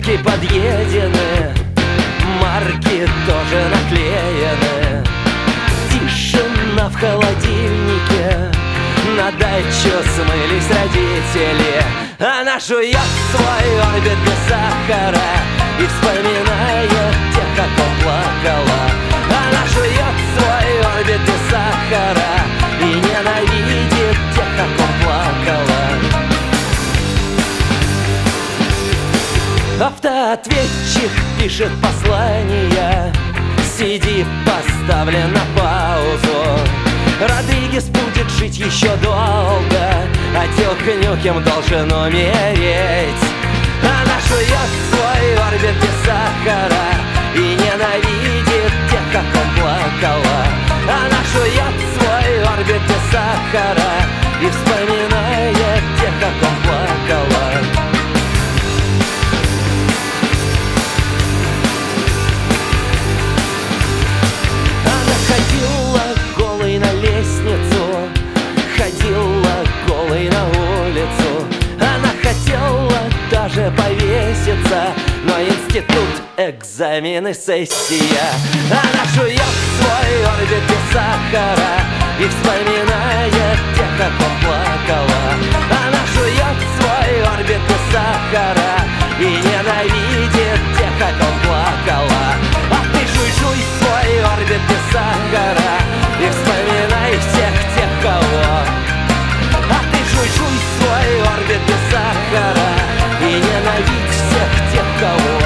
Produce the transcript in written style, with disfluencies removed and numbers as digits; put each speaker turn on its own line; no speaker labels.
Стенки подъедены, марки тоже наклеены. Тишина в холодильнике, на дачу смылись родители. Она жует свой орбит без сахара и вспоминает тех, как он плакала. Она жует свой орбит без сахара и ненавидит тех, как он плакала. Автоответчик пишет послание, CD поставлен на паузу. Родригес будет жить еще долго, а Дюк Нюкем должен умереть. Она жует свой орбит без сахара и ненавидит тех, как он плакала. Она жует свой орбит без сахара и вспоминает тех, как он плакала. Ходила голой на лестницу, ходила голой на улицу. Она хотела даже повеситься, но институт, экзамены, сессия. Она жует свой орбит без сахара и вспоминает тех, как он плакала. Она жует свой орбит без сахара и ненавидит тех, как он плакала. А ты жуй свой орбит без сахара и вспоминай всех тех, кого. А ты жуй свой орбит без сахара и ненавидь всех тех, кого.